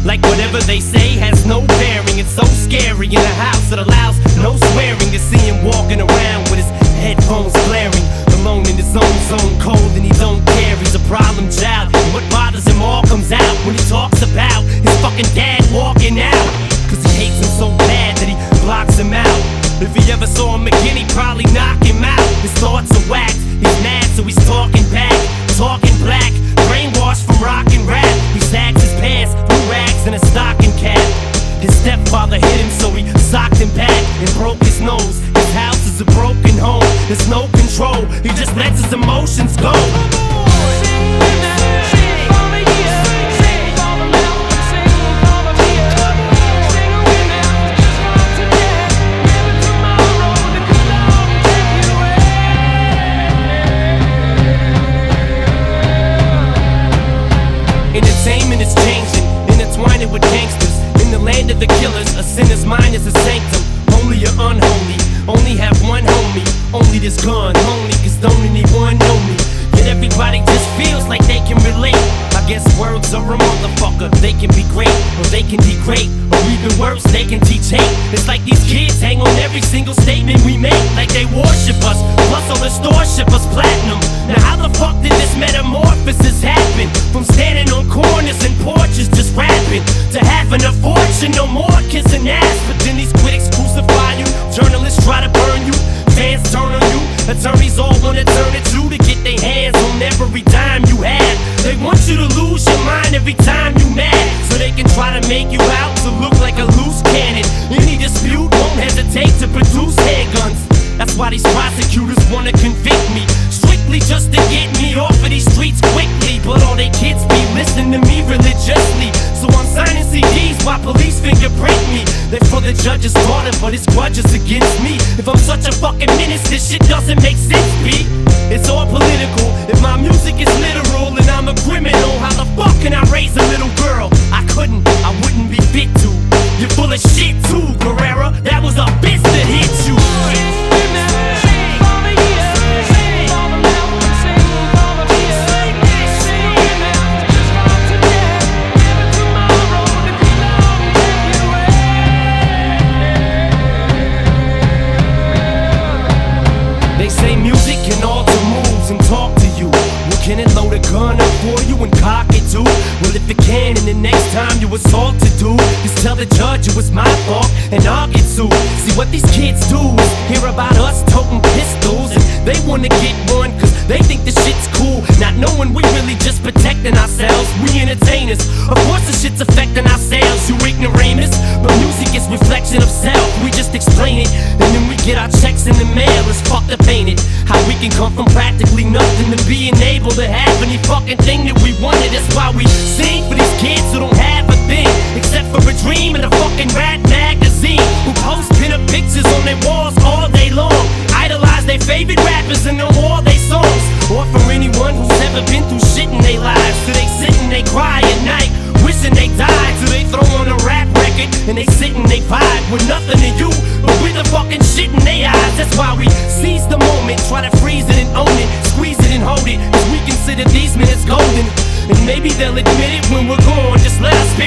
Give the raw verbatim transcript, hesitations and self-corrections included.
Like whatever they say has no bearing. It's so scary in a house that allows no swearing. To see him walking around with his headphones blaring, alone in his own zone, cold and he don't care. He's a problem child, and what bothers him all comes out when he talks about his fucking dad walking out. Cause he hates him so bad that he blocks him out. If he ever saw him again, he'd probably knock him out. His thoughts are whacked, he's mad so he's talking back, talking black, brainwashed from rock and rap. He sags his pants, blue rags and a stocking cap. His stepfather hit him so he socked him back and broke his nose. His house is a broken home, there's no control, he just lets his emotions go. Entertainment is changing, intertwining with gangsters. In the land of the killers, a sinner's mind is a sanctum. Holy or unholy, only have one homie. Only this gun, lonely, cause don't anyone know me. Yet everybody just feels like they can relate. I guess words are a motherfucker. They can be great, or they can degrade, or even worse, they can teach hate. It's like these kids hang on every single statement we make, like they worship us, plus all the stores ship us platinum. Now how the fuck did this metamorphosis happen? From standing on corners and porches just rapping, to having a fortune, no more kissing ass. But then these critics crucify you, journalists try to burn you, fans turn on you, attorneys all wanna turn it you to get their hands on every dime you have. They want you to lose your mind every time you mad, so they can try to make you out to look like a loose cannon. Any dispute won't hesitate to produce handguns. That's why these prosecutors wanna convict me, strictly just to get me off of these streets quickly. But all they kids be listening to me religiously, so I'm signing C Ds while police fingerprint me. They're for the judge's daughter, but his grudge is against me. If I'm such a fucking menace, this shit doesn't make sense, B. It's all political. If my music is literal and I'm a criminal, how the fuck can I raise a little girl? I couldn't, I wouldn't be fit to. You're full of shit too, Guerrera. That was a bitch that hit you. They say music can alter moods and talk to you. Well, can it load a gun up for you and cock it too? Well, if it can, and the next time you assault to do, just tell the judge it was my fault and I'll get sued. See what these kids do is hear about us toting pistols, and they wanna get one cause they think the shit's cool, not knowing we really just protecting ourselves. We entertainers, of course the shit's affecting our sales, you ignoramus. But music is reflection of self, we just explain it, and then we get our checks in the mail. It's fucked up, ain't it? How we can come from practically nothing to being able to have any fucking thing that we wanted. That's why we sing for these kids who don't have a thing except for a dream and a fucking rap magazine, who post pin-up pictures on their walls all day long, idolize their favorite rappers and know all their songs. Or for anyone who's never been through shit in their lives, so they sit and they cry at night, wishing they died. So they throw on a rap record and they sit and they vibe with nothing to you but with the fucking shit in their eyes. That's why we seize the moment, try to freeze it and own it, squeeze it and hold it, cause we consider these minutes golden. And maybe they'll admit it when we're gone, just let us